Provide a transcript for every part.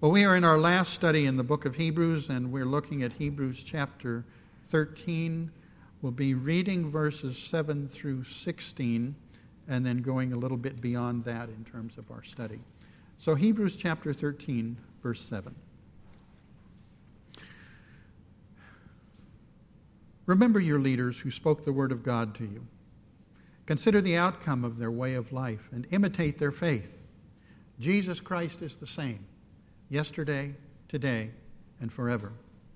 Well, we are in our last study in the book of Hebrews, and we're looking at Hebrews chapter 13. We'll be reading verses 7 through 16, and then going a little bit beyond that in terms of our study. So Hebrews chapter 13, verse 7. Remember your leaders who spoke the word of God to you. Consider the outcome of their way of life and imitate their faith. Jesus Christ is the same, yesterday, today, and forever.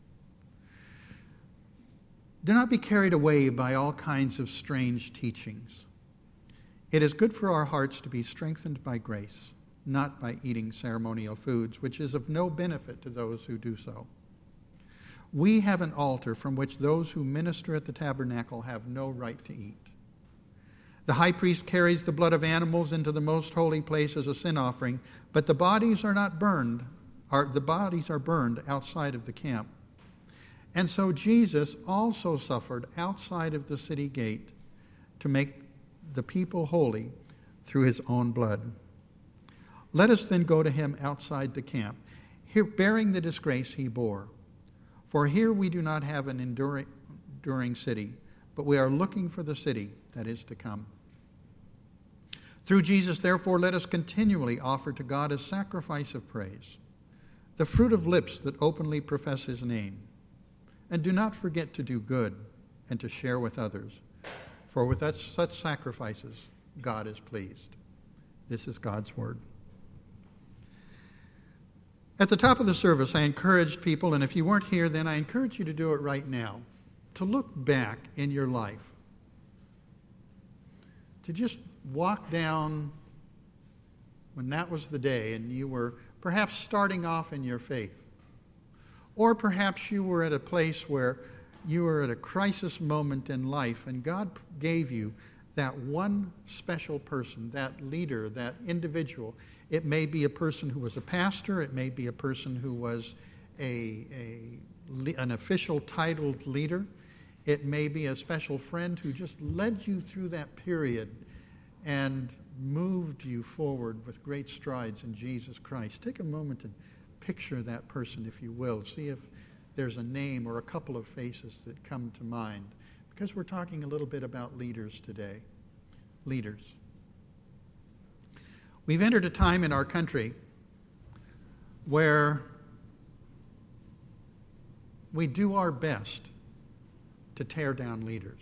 Do not be carried away by all kinds of strange teachings. It is good for our hearts to be strengthened by grace, not by eating ceremonial foods, which is of no benefit to those who do so. We have an altar from which those who minister at the tabernacle have no right to eat. The high priest carries the blood of animals into the most holy place as a sin offering, but the bodies are not burned. The bodies are burned outside of the camp. And so Jesus also suffered outside of the city gate to make the people holy through his own blood. Let us then go to him outside the camp, here bearing the disgrace he bore. For here we do not have an enduring city, but we are looking for the city that is to come. Through Jesus, therefore, let us continually offer to God a sacrifice of praise, the fruit of lips that openly profess his name. And do not forget to do good and to share with others, for with such sacrifices God is pleased. This is God's word. At the top of the service, I encouraged people, and if you weren't here, then I encourage you to do it right now, to look back in your life, to just walk down when that was the day and you were perhaps starting off in your faith. Or perhaps you were at a place where you were at a crisis moment in life and God gave you that one special person, that leader, that individual. It may be a person who was a pastor. It may be a person who was an official titled leader. It may be a special friend who just led you through that period and moved you forward with great strides in Jesus Christ. Take a moment and picture that person, if you will. See if there's a name or a couple of faces that come to mind. Because we're talking a little bit about leaders today. Leaders. We've entered a time in our country where we do our best to tear down leaders.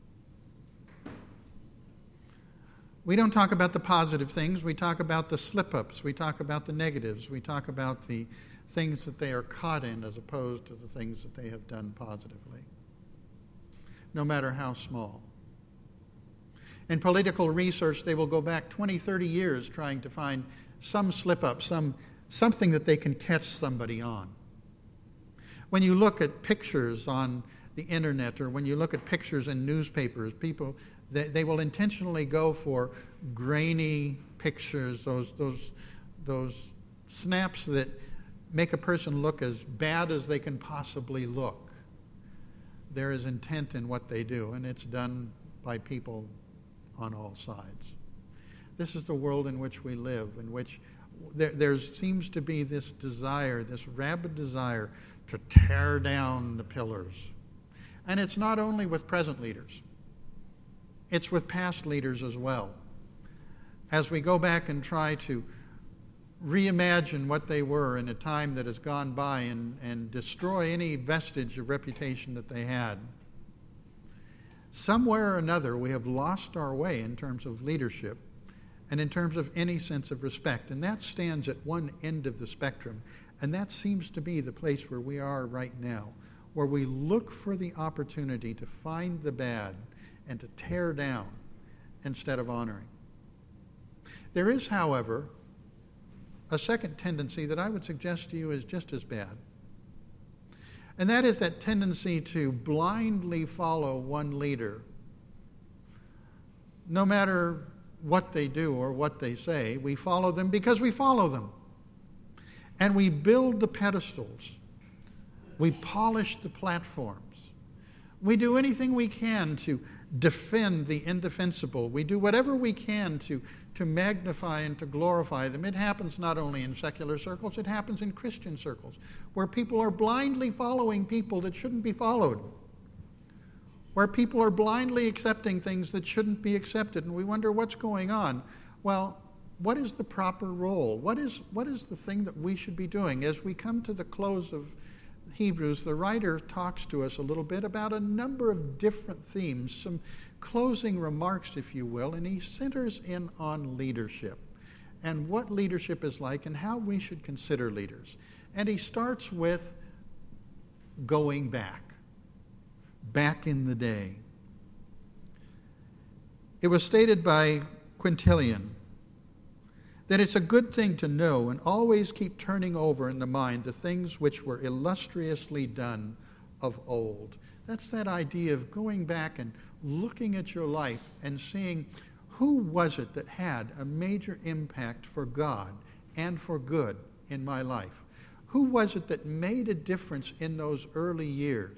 We don't talk about the positive things. We talk about the slip-ups. We talk about the negatives. We talk about the things that they are caught in as opposed to the things that they have done positively, no matter how small. In political research, they will go back 20, 30 years trying to find some slip-up, something that they can catch somebody on. When you look at pictures on the internet or when you look at pictures in newspapers, people, they will intentionally go for grainy pictures, those snaps that make a person look as bad as they can possibly look. There is intent in what they do, and it's done by people on all sides. This is the world in which we live, in which there seems to be this desire, this rabid desire to tear down the pillars. And it's not only with present leaders. It's with past leaders as well. As we go back and try to reimagine what they were in a time that has gone by and destroy any vestige of reputation that they had. Somewhere or another, we have lost our way in terms of leadership and in terms of any sense of respect. And that stands at one end of the spectrum. And that seems to be the place where we are right now, where we look for the opportunity to find the bad and to tear down instead of honoring. There is, however, a second tendency that I would suggest to you is just as bad. And that is that tendency to blindly follow one leader. No matter what they do or what they say, we follow them because we follow them. And we build the pedestals. We polish the platforms. We do anything we can to defend the indefensible. We do whatever we can to to magnify and to glorify them. It happens not only in secular circles, it happens in Christian circles, where people are blindly following people that shouldn't be followed, where people are blindly accepting things that shouldn't be accepted, and we wonder what's going on. Well, what is the proper role? What is the thing that we should be doing? As we come to the close of Hebrews, the writer talks to us a little bit about a number of different themes, some closing remarks, if you will, and he centers in on leadership and what leadership is like and how we should consider leaders. And he starts with going back in the day. It was stated by Quintilian that it's a good thing to know and always keep turning over in the mind the things which were illustriously done of old. That's that idea of going back and looking at your life and seeing who was it that had a major impact for God and for good in my life. Who was it that made a difference in those early years?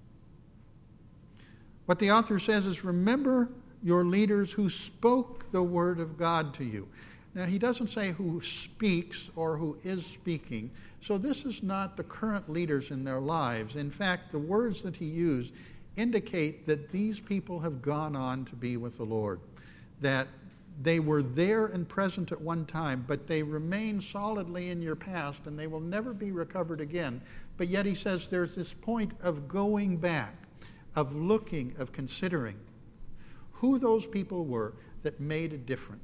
What the author says is, remember your leaders who spoke the word of God to you. Now, he doesn't say who speaks or who is speaking, so this is not the current leaders in their lives. In fact, the words that he used indicate that these people have gone on to be with the Lord, that they were there and present at one time, but they remain solidly in your past and they will never be recovered again. But yet he says there's this point of going back, of looking, of considering who those people were that made a difference.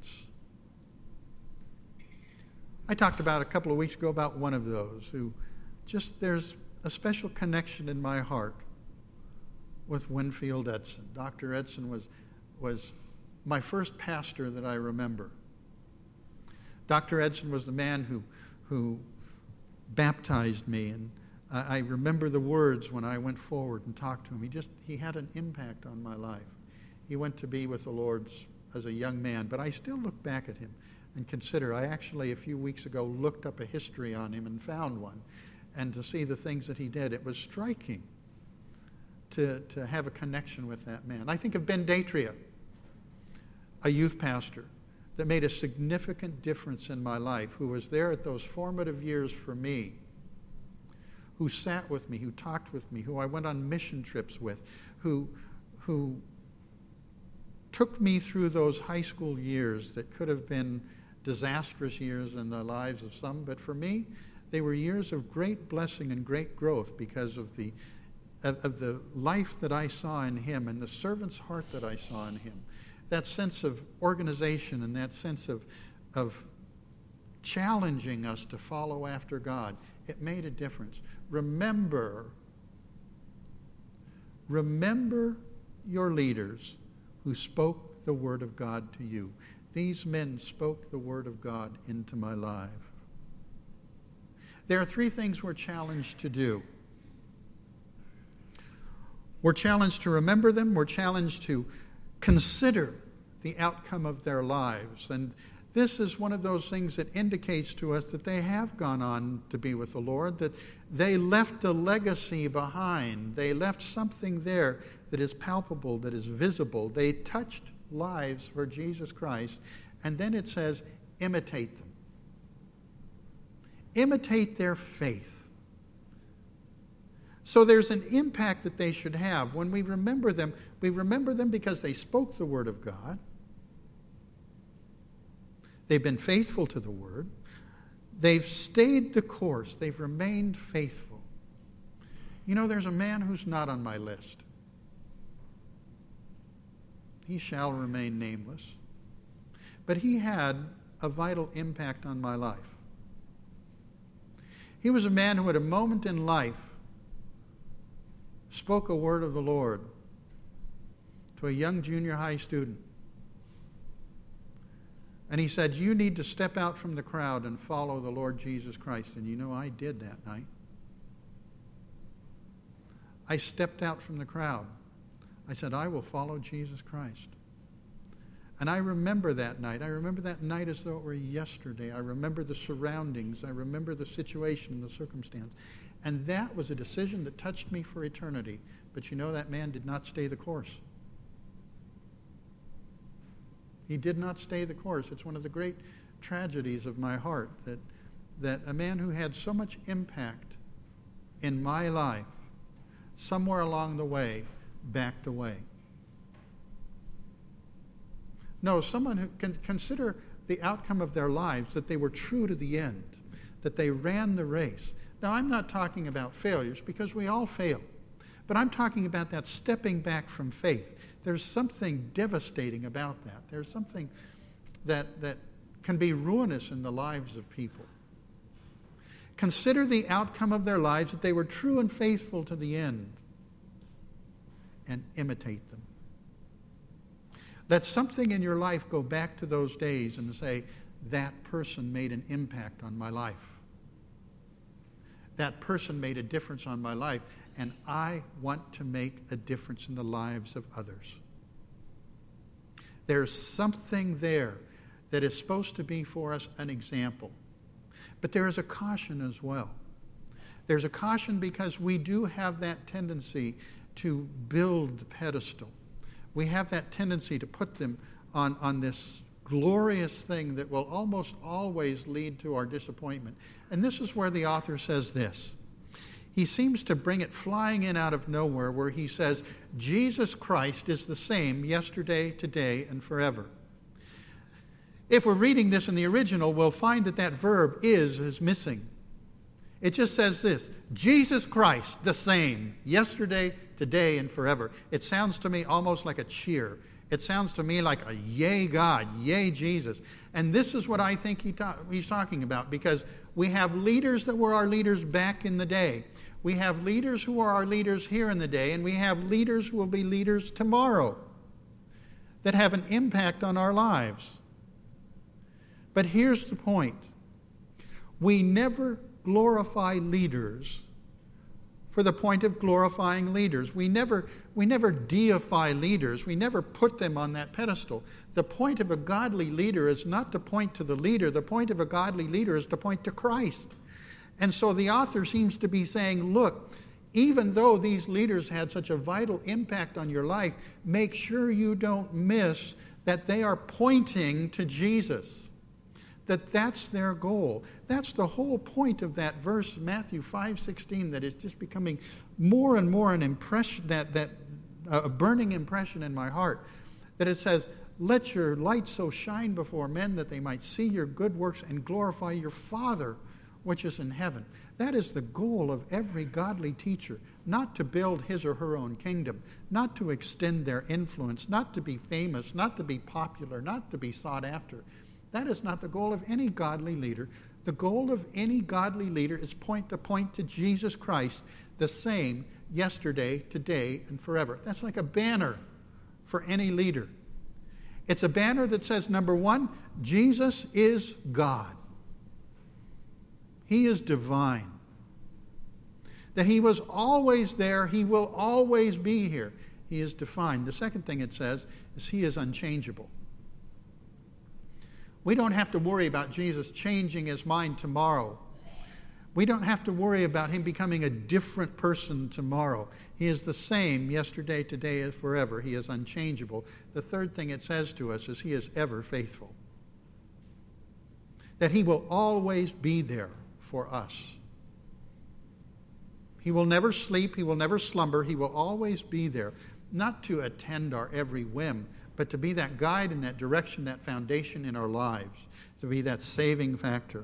I talked about a couple of weeks ago about one of those who just, there's a special connection in my heart with Winfield Edson. Dr. Edson was my first pastor that I remember. Dr. Edson was the man who baptized me, and I remember the words when I went forward and talked to him. He had an impact on my life. He went to be with the Lord as a young man, but I still look back at him and consider. I actually, a few weeks ago, looked up a history on him and found one, and to see the things that he did, it was striking to have a connection with that man. I think of Ben Datria, a youth pastor that made a significant difference in my life, who was there at those formative years for me, who sat with me, who talked with me, who I went on mission trips with, who took me through those high school years that could have been disastrous years in the lives of some, but for me, they were years of great blessing and great growth because of the life that I saw in him and the servant's heart that I saw in him. That sense of organization and that sense of challenging us to follow after God, it made a difference. Remember your leaders who spoke the word of God to you. These men spoke the word of God into my life. There are three things we're challenged to do. We're challenged to remember them. We're challenged to consider the outcome of their lives. And this is one of those things that indicates to us that they have gone on to be with the Lord, that they left a legacy behind. They left something there that is palpable, that is visible. They touched lives for Jesus Christ. And then it says, imitate them. Imitate their faith. So there's an impact that they should have. When we remember them because they spoke the word of God. They've been faithful to the word. They've stayed the course. They've remained faithful. You know, there's a man who's not on my list. He shall remain nameless. But he had a vital impact on my life. He was a man who at a moment in life spoke a word of the Lord to a young junior high student. And he said, you need to step out from the crowd and follow the Lord Jesus Christ. And you know, I did that night. I stepped out from the crowd. I said, I will follow Jesus Christ. And I remember that night. I remember that night as though it were yesterday. I remember the surroundings. I remember the situation and the circumstance. And that was a decision that touched me for eternity. But you know, that man did not stay the course. He did not stay the course. It's one of the great tragedies of my heart that a man who had so much impact in my life, somewhere along the way, backed away. No, someone who can consider the outcome of their lives, that they were true to the end, that they ran the race. Now, I'm not talking about failures, because we all fail. But I'm talking about that stepping back from faith. There's something devastating about that. There's something that can be ruinous in the lives of people. Consider the outcome of their lives, that they were true and faithful to the end, and imitate them. Let something in your life go back to those days and say, that person made an impact on my life. That person made a difference on my life, and I want to make a difference in the lives of others. There's something there that is supposed to be for us an example. But there is a caution as well. There's a caution because we do have that tendency to build the pedestal. We have that tendency to put them on this glorious thing that will almost always lead to our disappointment. And this is where the author says this. He seems to bring it flying in out of nowhere, where he says, Jesus Christ is the same yesterday, today, and forever. If we're reading this in the original, we'll find that verb is missing. It just says this, Jesus Christ, the same, yesterday, today, and forever. It sounds to me almost like a cheer. It sounds to me like a yay God, yay Jesus. And this is what I think he's talking about, because we have leaders that were our leaders back in the day. We have leaders who are our leaders here in the day, and we have leaders who will be leaders tomorrow that have an impact on our lives. But here's the point. We never glorify leaders for the point of glorifying leaders. We never deify leaders. We never put them on that pedestal. The point of a godly leader is not to point to the leader. The point of a godly leader is to point to Christ. And so the author seems to be saying, look, even though these leaders had such a vital impact on your life, make sure you don't miss that they are pointing to Jesus. That's their goal. That's the whole point of that verse, Matthew 5:16, that is just becoming more and more an impression, a burning impression in my heart, that it says, let your light so shine before men that they might see your good works and glorify your Father which is in heaven. That is the goal of every godly teacher, not to build his or her own kingdom, not to extend their influence, not to be famous, not to be popular, not to be sought after. That is not the goal of any godly leader. The goal of any godly leader is point to Jesus Christ, the same yesterday, today, and forever. That's like a banner for any leader. It's a banner that says, number one, Jesus is God. He is divine. That he was always there, he will always be here. He is defined. The second thing it says is he is unchangeable. We don't have to worry about Jesus changing his mind tomorrow. We don't have to worry about him becoming a different person tomorrow. He is the same yesterday, today, and forever. He is unchangeable. The third thing it says to us is he is ever faithful. That he will always be there for us. He will never sleep. He will never slumber. He will always be there, not to attend our every whim, but to be that guide and that direction, that foundation in our lives, to be that saving factor.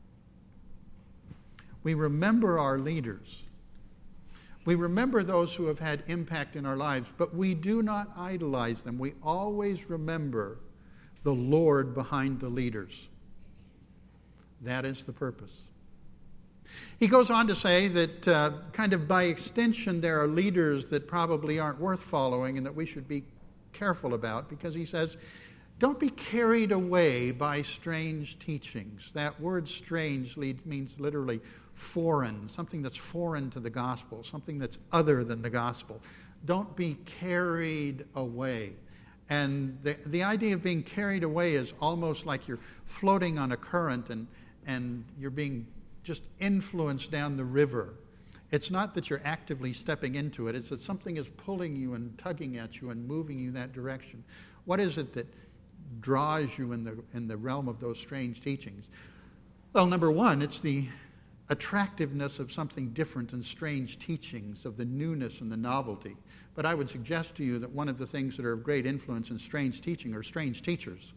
We remember our leaders. We remember those who have had impact in our lives, but we do not idolize them. We always remember the Lord behind the leaders. That is the purpose. He goes on to say that kind of by extension there are leaders that probably aren't worth following and that we should be careful about, because he says, don't be carried away by strange teachings. That word strange means literally foreign, something that's foreign to the gospel, something that's other than the gospel. Don't be carried away. And the idea of being carried away is almost like you're floating on a current and you're being just influenced down the river. It's not that you're actively stepping into it. It's that something is pulling you and tugging at you and moving you that direction. What is it that draws you in the realm of those strange teachings? Well, number one, it's the attractiveness of something different and strange teachings, of the newness and the novelty. But I would suggest to you that one of the things that are of great influence in strange teaching are strange teachers.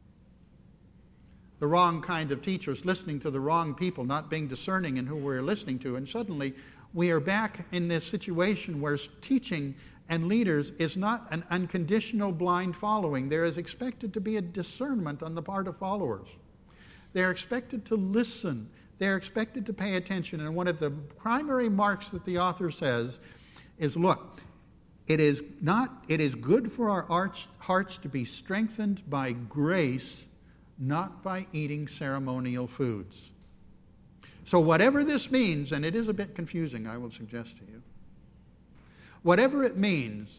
The wrong kind of teachers, listening to the wrong people, not being discerning in who we're listening to. And suddenly we are back in this situation where teaching and leaders is not an unconditional blind following. There is expected to be a discernment on the part of followers. They're expected to listen. They're expected to pay attention. And one of the primary marks that the author says is, look, it is good for our hearts to be strengthened by grace, not by eating ceremonial foods. So whatever this means, and it is a bit confusing, I will suggest to you, whatever it means,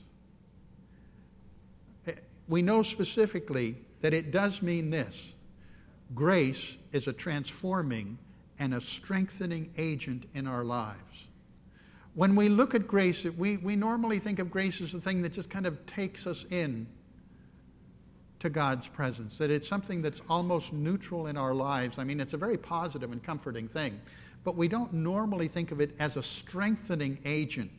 we know specifically that it does mean this. Grace is a transforming and a strengthening agent in our lives. When we look at grace, we normally think of grace as the thing that just kind of takes us in to God's presence, that it's something that's almost neutral in our lives. I mean, it's a very positive and comforting thing, but we don't normally think of it as a strengthening agent.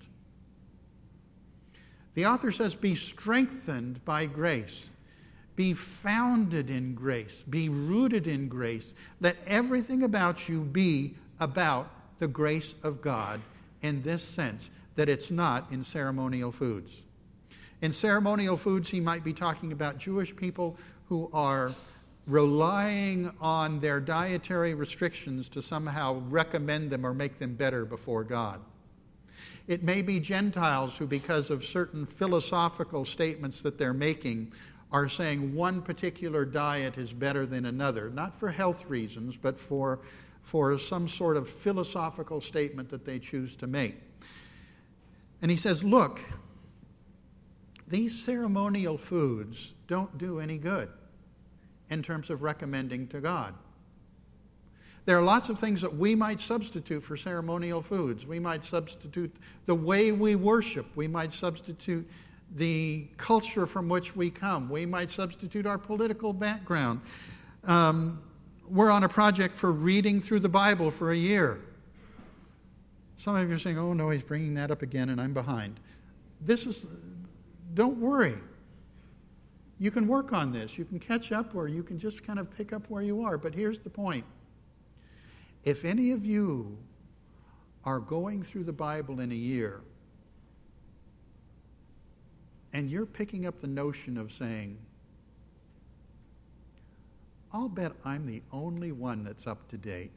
The author says, be strengthened by grace. Be founded in grace. Be rooted in grace. Let everything about you be about the grace of God in this sense, that it's not in ceremonial foods. In ceremonial foods, he might be talking about Jewish people who are relying on their dietary restrictions to somehow recommend them or make them better before God. It may be Gentiles who, because of certain philosophical statements that they're making, are saying one particular diet is better than another, not for health reasons, but for some sort of philosophical statement that they choose to make. And he says, look, these ceremonial foods don't do any good in terms of recommending to God. There are lots of things that we might substitute for ceremonial foods. We might substitute the way we worship. We might substitute the culture from which we come. We might substitute our political background. We're on a project for reading through the Bible for a year. Some of you are saying, oh no, he's bringing that up again and I'm behind. Don't worry. You can work on this. You can catch up, or you can just kind of pick up where you are. But here's the point. If any of you are going through the Bible in a year and you're picking up the notion of saying, I'll bet I'm the only one that's up to date.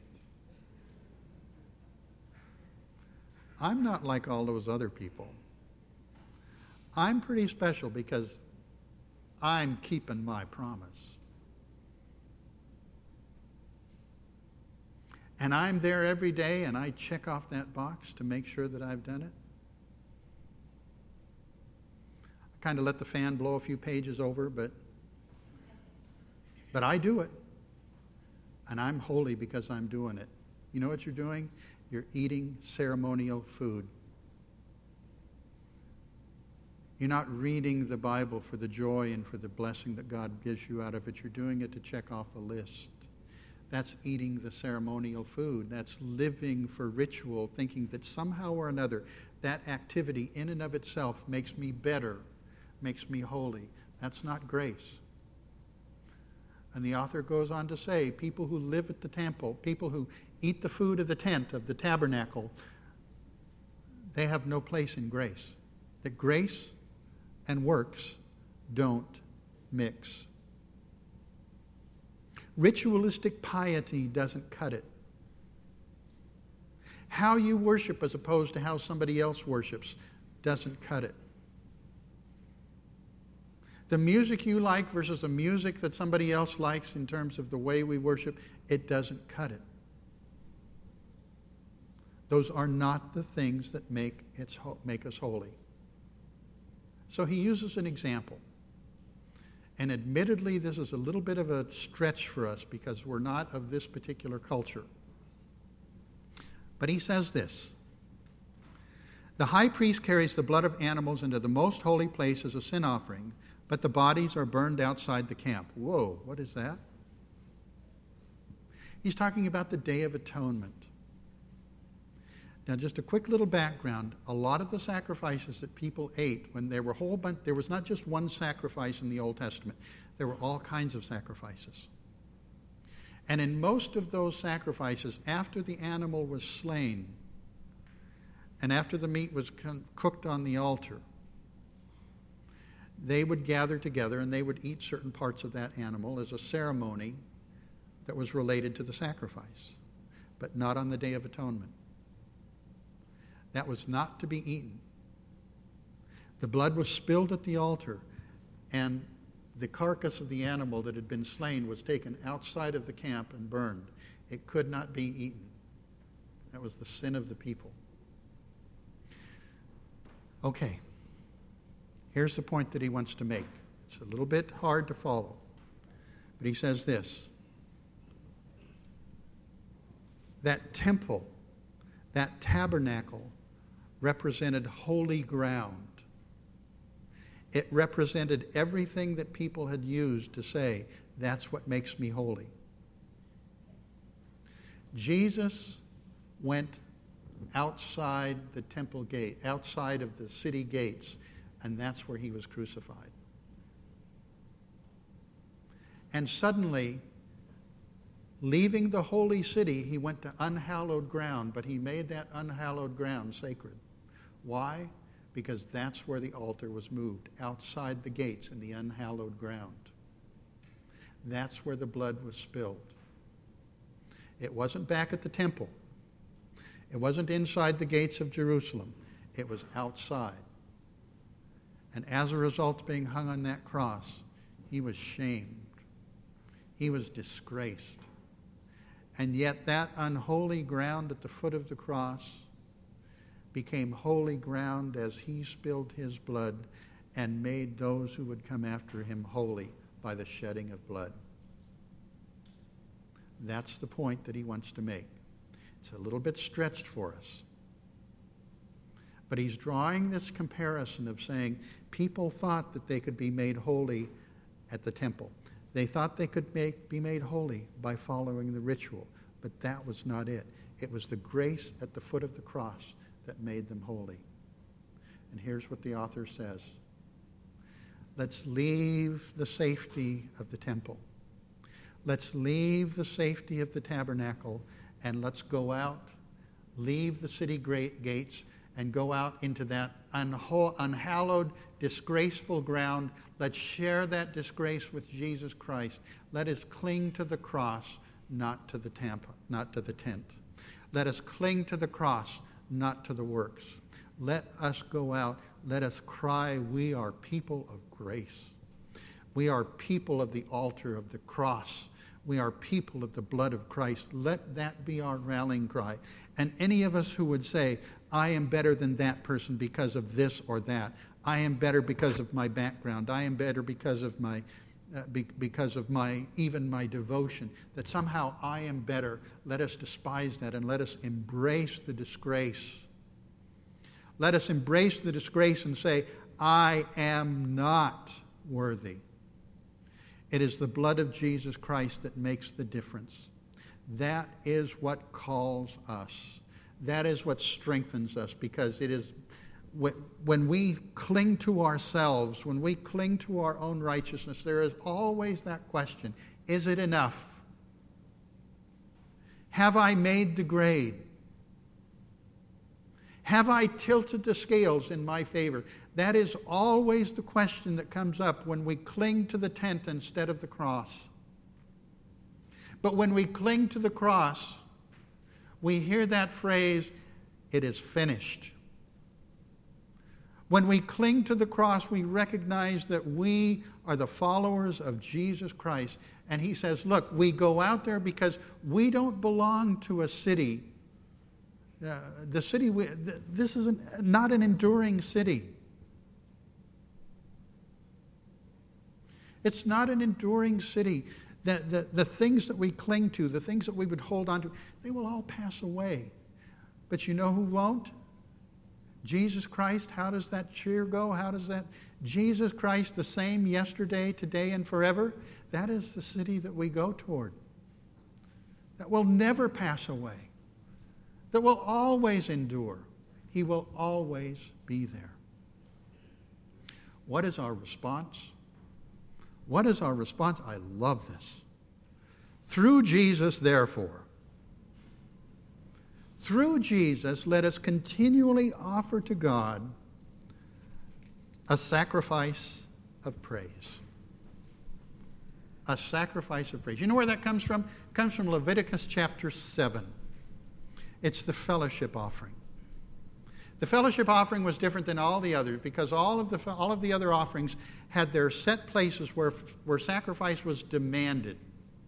I'm not like all those other people. I'm pretty special because I'm keeping my promise. And I'm there every day and I check off that box to make sure that I've done it. I kind of let the fan blow a few pages over, but I do it. And I'm holy because I'm doing it. You know what you're doing? You're eating ceremonial food. You're not reading the Bible for the joy and for the blessing that God gives you out of it. You're doing it to check off a list. That's eating the ceremonial food. That's living for ritual, thinking that somehow or another that activity in and of itself makes me better, makes me holy. That's not grace. And the author goes on to say, people who live at the temple, people who eat the food of the tent, of the tabernacle, they have no place in grace. That grace and works don't mix. Ritualistic piety doesn't cut it. How you worship as opposed to how somebody else worships doesn't cut it. The music you like versus the music that somebody else likes in terms of the way we worship, it doesn't cut it. Those are not the things that make us holy. So he uses an example. And admittedly, this is a little bit of a stretch for us because we're not of this particular culture. But he says this. The high priest carries the blood of animals into the most holy place as a sin offering, but the bodies are burned outside the camp. Whoa, what is that? He's talking about the Day of Atonement. Now, just a quick little background. A lot of the sacrifices that people ate, when there were a whole bunch, there was not just one sacrifice in the Old Testament. There were all kinds of sacrifices. And in most of those sacrifices, after the animal was slain, and after the meat was cooked on the altar, they would gather together and they would eat certain parts of that animal as a ceremony that was related to the sacrifice, but not on the Day of Atonement. That was not to be eaten. The blood was spilled at the altar, and the carcass of the animal that had been slain was taken outside of the camp and burned. It could not be eaten. That was the sin of the people. Okay. Here's the point that he wants to make. It's a little bit hard to follow. But he says this. That temple, that tabernacle, represented holy ground. It represented everything that people had used to say, that's what makes me holy. Jesus went outside the temple gate, outside of the city gates, and that's where he was crucified. And suddenly, leaving the holy city, he went to unhallowed ground, but he made that unhallowed ground sacred. Why? Because that's where the altar was moved, outside the gates in the unhallowed ground. That's where the blood was spilled. It wasn't back at the temple. It wasn't inside the gates of Jerusalem. It was outside. And as a result of being hung on that cross, he was shamed. He was disgraced. And yet that unholy ground at the foot of the cross became holy ground as he spilled his blood and made those who would come after him holy by the shedding of blood. That's the point that he wants to make. It's a little bit stretched for us. But he's drawing this comparison of saying people thought that they could be made holy at the temple. They thought they could be made holy by following the ritual, but that was not it. It was the grace at the foot of the cross that made them holy. And here's what the author says. Let's leave the safety of the temple. Let's leave the safety of the tabernacle, and let's go out, leave the city gates, and go out into that unhallowed, disgraceful ground. Let's share that disgrace with Jesus Christ. Let us cling to the cross, not to the tent. Let us cling to the cross, not to the works. Let us go out. Let us cry, we are people of grace. We are people of the altar of the cross. We are people of the blood of Christ. Let that be our rallying cry. And any of us who would say, I am better than that person because of this or that. I am better because of my background. I am better because of my even my devotion. That somehow I am better. Let us despise that and let us embrace the disgrace. Let us embrace the disgrace and say, I am not worthy. It is the blood of Jesus Christ that makes the difference. That is what calls us. That is what strengthens us, because it is when we cling to ourselves, when we cling to our own righteousness, there is always that question, is it enough? Have I made the grade? Have I tilted the scales in my favor? That is always the question that comes up when we cling to the tent instead of the cross. But when we cling to the cross, we hear that phrase, it is finished. When we cling to the cross, we recognize that we are the followers of Jesus Christ. And he says, look, we go out there because we don't belong to a city. This is not an enduring city. It's not an enduring city. The things that we cling to, the things that we would hold on to, they will all pass away. But you know who won't? Jesus Christ, how does that cheer go? How does that? Jesus Christ, the same yesterday, today, and forever. That is the city that we go toward. That will never pass away. That will always endure. He will always be there. What is our response? What is our response? I love this. Through Jesus, therefore, through Jesus, let us continually offer to God a sacrifice of praise. A sacrifice of praise. You know where that comes from? It comes from Leviticus chapter 7. It's the fellowship offering. The fellowship offering was different than all the others because all of the other offerings had their set places where sacrifice was demanded.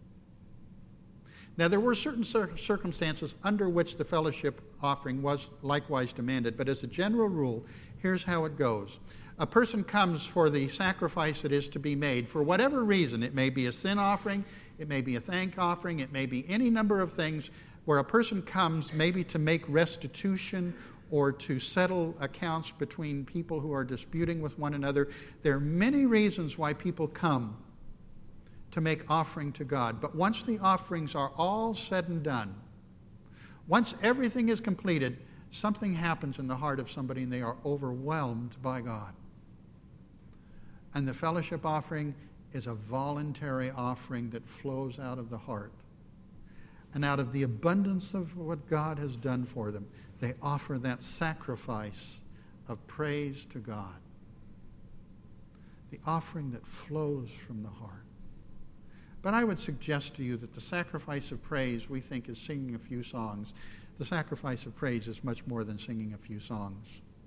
Now, there were certain circumstances under which the fellowship offering was likewise demanded, but as a general rule, here's how it goes. A person comes for the sacrifice that is to be made for whatever reason. It may be a sin offering, it may be a thank offering, it may be any number of things where a person comes maybe to make restitution or to settle accounts between people who are disputing with one another. There are many reasons why people come to make offering to God. But once the offerings are all said and done, once everything is completed, something happens in the heart of somebody and they are overwhelmed by God. And the fellowship offering is a voluntary offering that flows out of the heart. And out of the abundance of what God has done for them, they offer that sacrifice of praise to God. The offering that flows from the heart. But I would suggest to you that the sacrifice of praise we think is singing a few songs. The sacrifice of praise is much more than singing a few songs.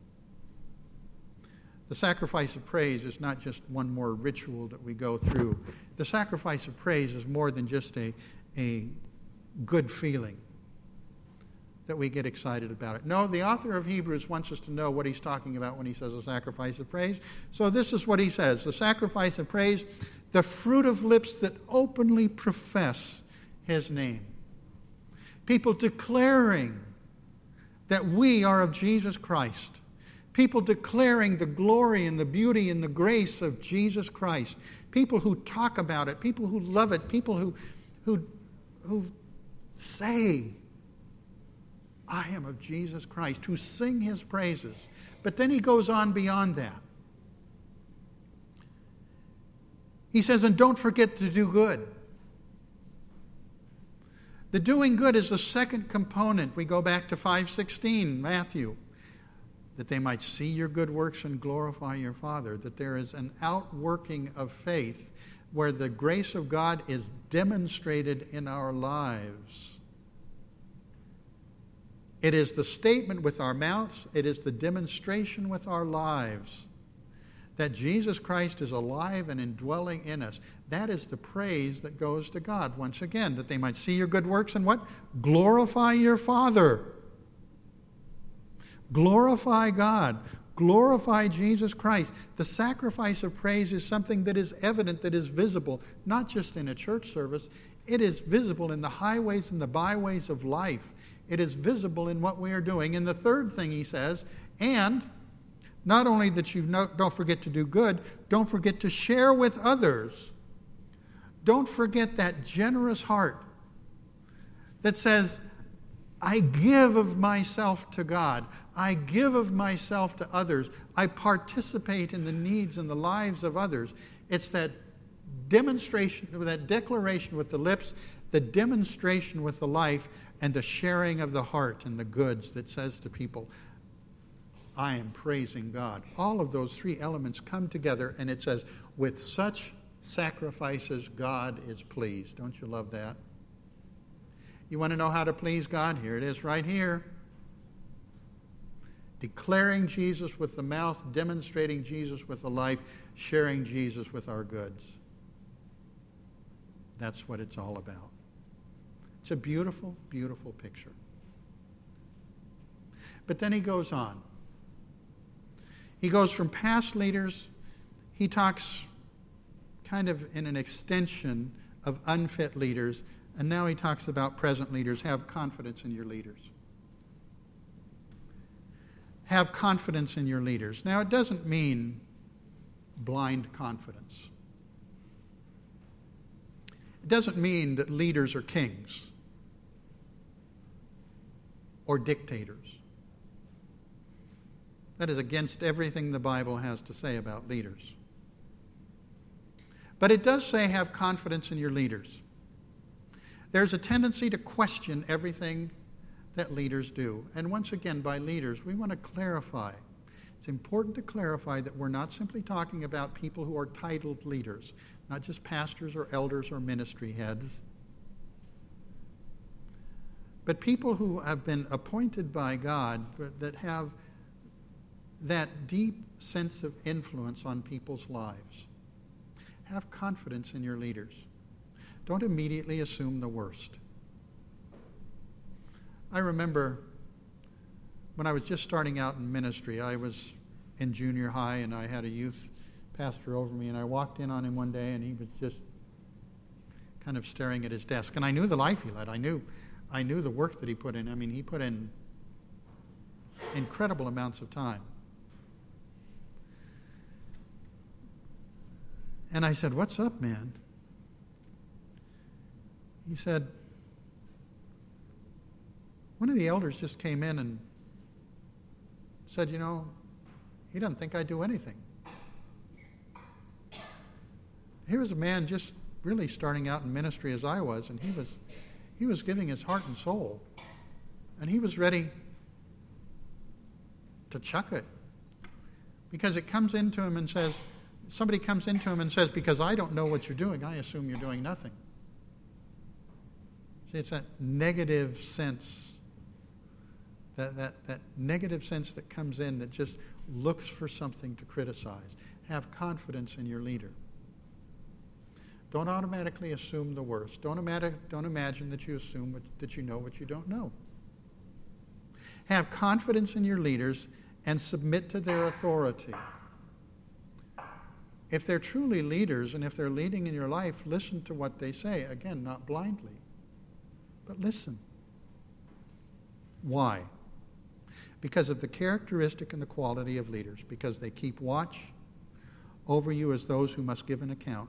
The sacrifice of praise is not just one more ritual that we go through. The sacrifice of praise is more than just a good feeling that we get excited about it. No, the author of Hebrews wants us to know what he's talking about when he says a sacrifice of praise. So this is what he says. The sacrifice of praise, the fruit of lips that openly profess his name. People declaring that we are of Jesus Christ. People declaring the glory and the beauty and the grace of Jesus Christ. People who talk about it. People who love it. People who say, I am of Jesus Christ, who sing his praises. But then he goes on beyond that. He says, and don't forget to do good. The doing good is the second component. We go back to 5:16, Matthew. That they might see your good works and glorify your Father. That there is an outworking of faith where the grace of God is demonstrated in our lives. It is the statement with our mouths. It is the demonstration with our lives that Jesus Christ is alive and indwelling in us. That is the praise that goes to God. Once again, that they might see your good works and what? Glorify your Father. Glorify God. Glorify Jesus Christ. The sacrifice of praise is something that is evident, that is visible, not just in a church service. It is visible in the highways and the byways of life. It is visible in what we are doing. And the third thing he says, and not only that you don't forget to do good, don't forget to share with others. Don't forget that generous heart that says, I give of myself to God. I give of myself to others. I participate in the needs and the lives of others. It's that demonstration, that declaration with the lips, the demonstration with the life, and the sharing of the heart and the goods that says to people, I am praising God. All of those three elements come together, and it says, with such sacrifices, God is pleased. Don't you love that? You want to know how to please God? Here it is right here. Declaring Jesus with the mouth, demonstrating Jesus with the life, sharing Jesus with our goods. That's what it's all about. It's a beautiful, beautiful picture. But then he goes on. He goes from past leaders, he talks kind of in an extension of unfit leaders, and now he talks about present leaders. Have confidence in your leaders. Have confidence in your leaders. Now, it doesn't mean blind confidence. It doesn't mean that leaders are kings or dictators. That is against everything the Bible has to say about leaders. But it does say have confidence in your leaders. There's a tendency to question everything that leaders do. And once again, by leaders, we want to clarify. It's important to clarify that we're not simply talking about people who are titled leaders, not just pastors or elders or ministry heads, but people who have been appointed by God that have that deep sense of influence on people's lives. Have confidence in your leaders. Don't immediately assume the worst. I remember when I was just starting out in ministry, I was in junior high and I had a youth pastor over me, and I walked in on him one day and he was just kind of staring at his desk. And I knew the life he led. I knew the work that he put in. I mean, he put in incredible amounts of time. And I said, "What's up, man?" He said, "One of the elders just came in and said, he doesn't think I do anything." Here was a man just really starting out in ministry as I was, and he was giving his heart and soul, and he was ready to chuck it, because it comes into him and says, somebody comes into him and says, "Because I don't know what you're doing, I assume you're doing nothing." See, it's that negative sense, that negative sense that comes in that just looks for something to criticize. Have confidence in your leader. Don't automatically assume the worst. Don't imagine that you assume that you know what you don't know. Have confidence in your leaders and submit to their authority. If they're truly leaders and if they're leading in your life, listen to what they say. Again, not blindly, but listen. Why? Because of the characteristic and the quality of leaders. Because they keep watch over you as those who must give an account.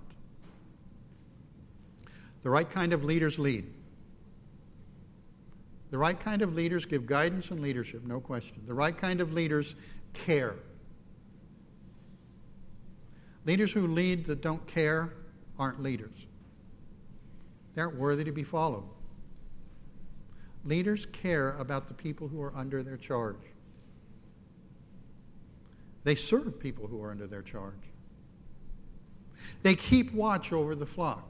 The right kind of leaders lead. The right kind of leaders give guidance and leadership, no question. The right kind of leaders care. Leaders who lead that don't care aren't leaders. They aren't worthy to be followed. Leaders care about the people who are under their charge. They serve people who are under their charge. They keep watch over the flock.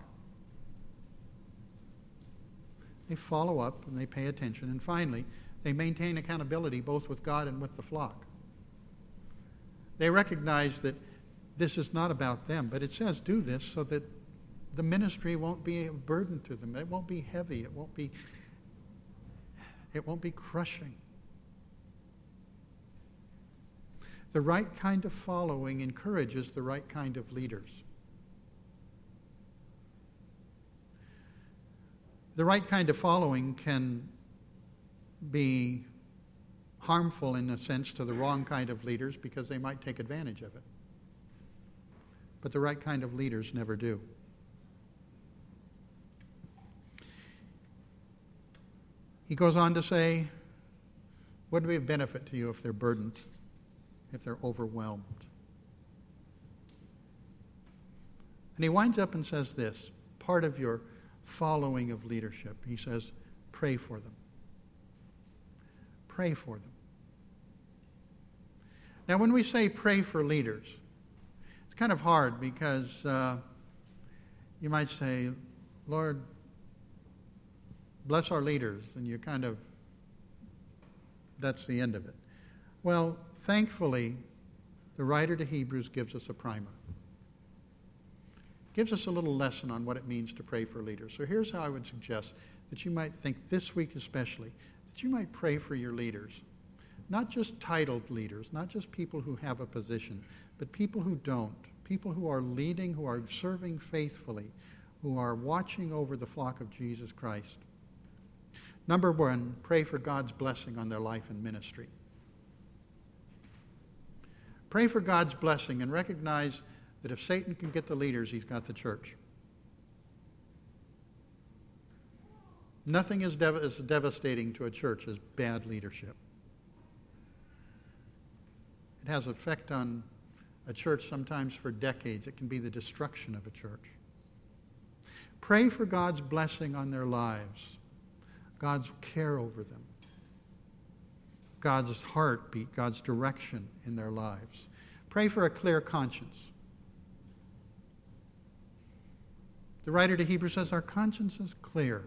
They follow up and they pay attention. And finally, they maintain accountability both with God and with the flock. They recognize that this is not about them, but it says do this so that the ministry won't be a burden to them. It won't be heavy. It won't be crushing. The right kind of following encourages the right kind of leaders. The right kind of following can be harmful in a sense to the wrong kind of leaders because they might take advantage of it. But the right kind of leaders never do. He goes on to say, what would be a benefit to you if they're burdened, if they're overwhelmed? And he winds up and says this, part of your following of leadership. He says, pray for them. Pray for them. Now, when we say pray for leaders, it's kind of hard because you might say, Lord, bless our leaders, and you kind of, that's the end of it. Well, thankfully, the writer to Hebrews gives us a primer. Gives us a little lesson on what it means to pray for leaders. So here's how I would suggest that you might think this week especially, that you might pray for your leaders. Not just titled leaders, not just people who have a position, but people who don't. People who are leading, who are serving faithfully, who are watching over the flock of Jesus Christ. Number one, pray for God's blessing on their life and ministry. Pray for God's blessing and recognize that if Satan can get the leaders, he's got the church. Nothing is as devastating to a church as bad leadership. It has an effect on a church sometimes for decades. It can be the destruction of a church. Pray for God's blessing on their lives, God's care over them, God's heartbeat, God's direction in their lives. Pray for a clear conscience. The writer to Hebrews says, our conscience is clear.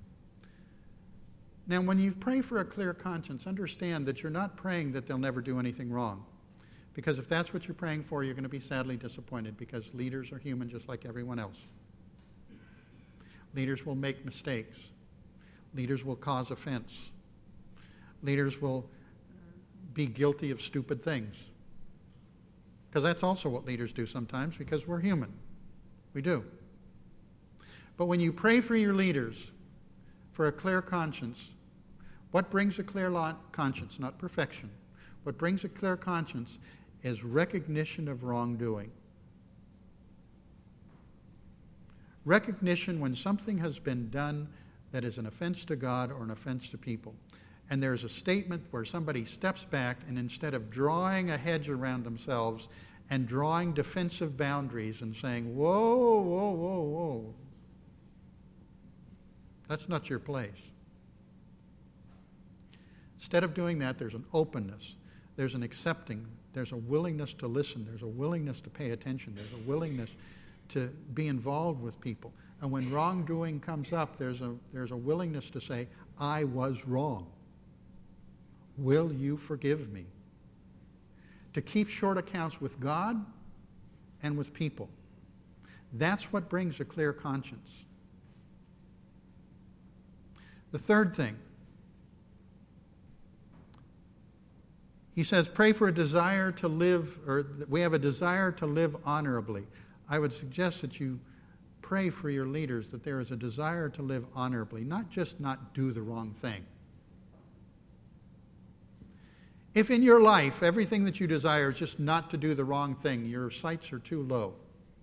Now, when you pray for a clear conscience, understand that you're not praying that they'll never do anything wrong. Because if that's what you're praying for, you're going to be sadly disappointed, because leaders are human just like everyone else. Leaders will make mistakes. Leaders will cause offense. Leaders will be guilty of stupid things. Because that's also what leaders do sometimes, because we're human. We do. But when you pray for your leaders for a clear conscience, what brings a clear conscience? Not perfection. What brings a clear conscience is recognition of wrongdoing. Recognition when something has been done that is an offense to God or an offense to people. And there's a statement where somebody steps back, and instead of drawing a hedge around themselves and drawing defensive boundaries and saying, whoa, whoa, whoa, whoa, that's not your place. Instead of doing that, there's an openness, there's an accepting, there's a willingness to listen, there's a willingness to pay attention, there's a willingness to be involved with people. And when wrongdoing comes up, there's a willingness to say, I was wrong. Will you forgive me? To keep short accounts with God and with people. That's what brings a clear conscience. The third thing, he says, pray for a desire to live, or we have a desire to live honorably. I would suggest that you pray for your leaders that there is a desire to live honorably, not just not do the wrong thing. If in your life everything that you desire is just not to do the wrong thing, your sights are too low.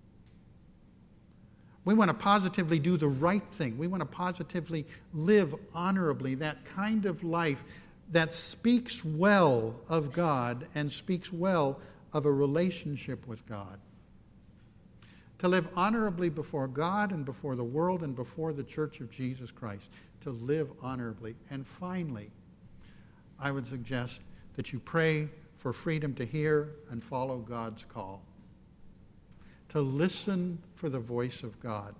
We want to positively do the right thing. We want to positively live honorably, that kind of life that speaks well of God and speaks well of a relationship with God. To live honorably before God and before the world and before the Church of Jesus Christ. To live honorably. And finally, I would suggest that you pray for freedom to hear and follow God's call. To listen for the voice of God.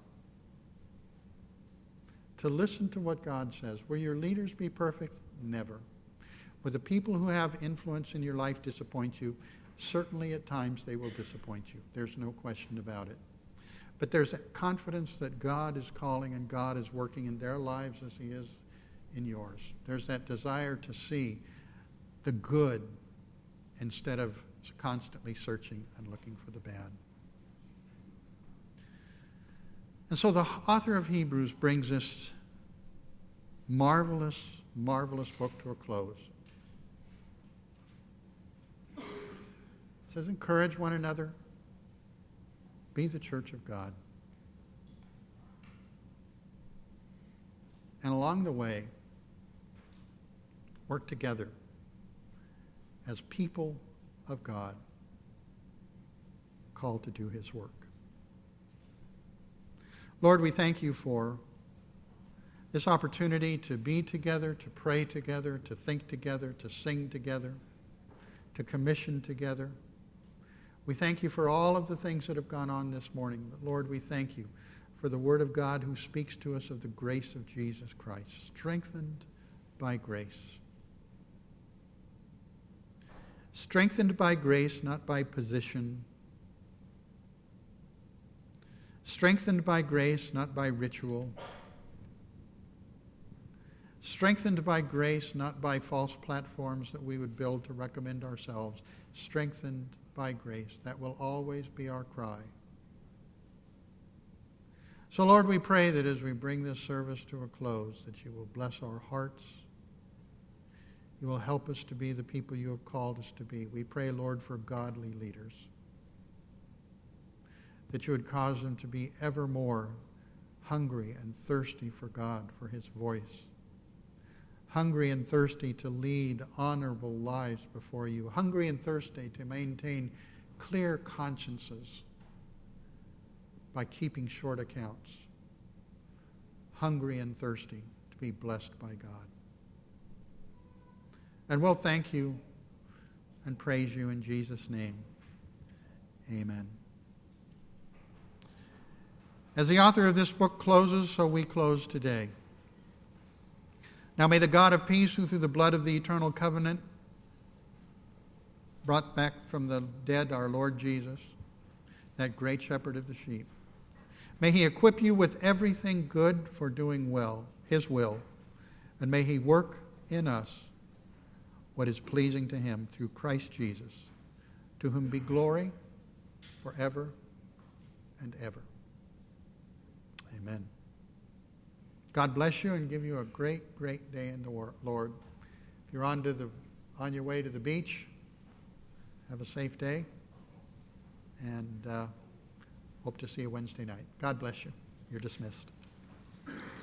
To listen to what God says. Will your leaders be perfect? Never. Will the people who have influence in your life disappoint you? Certainly at times they will disappoint you. There's no question about it. But there's a confidence that God is calling and God is working in their lives as He is in yours. There's that desire to see the good instead of constantly searching and looking for the bad. And so the author of Hebrews brings this marvelous, marvelous book to a close. It says, encourage one another. Be the church of God. And along the way, work together as people of God called to do His work. Lord, we thank You for this opportunity to be together, to pray together, to think together, to sing together, to commission together. We thank You for all of the things that have gone on this morning. But Lord, we thank You for the Word of God who speaks to us of the grace of Jesus Christ, strengthened by grace. Strengthened by grace, not by position. Strengthened by grace, not by ritual. Strengthened by grace, not by false platforms that we would build to recommend ourselves. Strengthened by grace. That will always be our cry. So, Lord, we pray that as we bring this service to a close, that You will bless our hearts. You will help us to be the people you have called us to be. We pray, Lord, for godly leaders, that you would cause them to be ever more hungry and thirsty for God, for his voice, hungry and thirsty to lead honorable lives before you, hungry and thirsty to maintain clear consciences by keeping short accounts, hungry and thirsty to be blessed by God. And we'll thank you and praise you in Jesus' name. Amen. As the author of this book closes, so we close today. Now may the God of peace, who through the blood of the eternal covenant brought back from the dead our Lord Jesus, that great shepherd of the sheep, may he equip you with everything good for doing well, his will, and may he work in us what is pleasing to him through Christ Jesus, to whom be glory forever and ever. Amen. God bless you and give you a great, great day in the Lord. If you're on your way to the beach, have a safe day, and hope to see you Wednesday night. God bless you. You're dismissed.